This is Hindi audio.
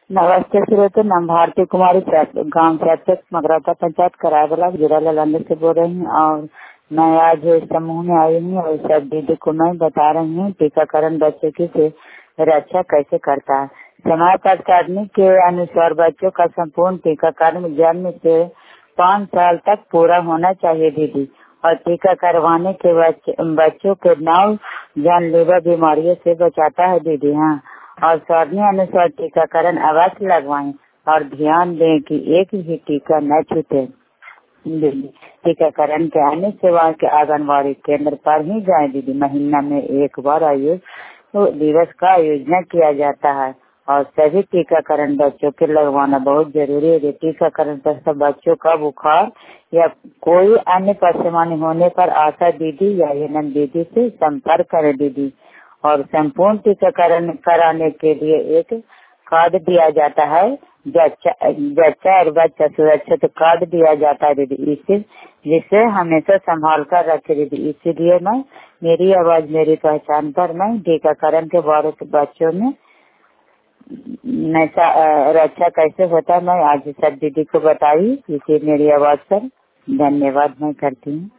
नमस्ते श्रोते, नाम भारती कुमारी, गांव चैतक मगरौता पंचायत करायवाला जिला नालंदा से बोल रही हूँ। और मैं आज इस समूह में आई हूँ और सब दीदी को मैं बता रही हूँ टीकाकरण बच्चे की से रक्षा कैसे करता है। समय पर करने के अनुसार बच्चों का संपूर्ण टीकाकरण जन्म से 5 साल तक पूरा होना चाहिए दीदी। और टीका करवाने के बच्चों के 9 जानलेवा बीमारियों से बचाता है दीदी। हाँ, और सारणी अनुसार टीकाकरण अवश्य लगवाएं और ध्यान दें कि एक भी टीका न छूटे। टीकाकरण के अन्य सेवाओं के आंगनबाड़ी केंद्र पर ही जाएं दीदी। महीना में एक बार दिवस का आयोजन किया जाता है और सभी टीकाकरण बच्चों के लगवाना बहुत जरूरी है। टीकाकरण पर सब बच्चों का बुखार या कोई अन्य परेशानी होने पर आशा दीदी या एएनएम दीदी से संपर्क करें दीदी। और संपूर्ण टीकाकरण कराने के लिए एक कार्ड दिया जाता है, जच्चा और बच्चा सुरक्षित कार्ड दिया जाता है दीदी। जिसे हमेशा संभाल कर रखे दीदी। इसीलिए मैं मेरी आवाज मेरी पहचान पर मैं टीकाकरण के बारे में बच्चों में रक्षा कैसे होता है मैं आज सब दीदी को बताई। इसी मेरी आवाज पर धन्यवाद मैं करती हूँ।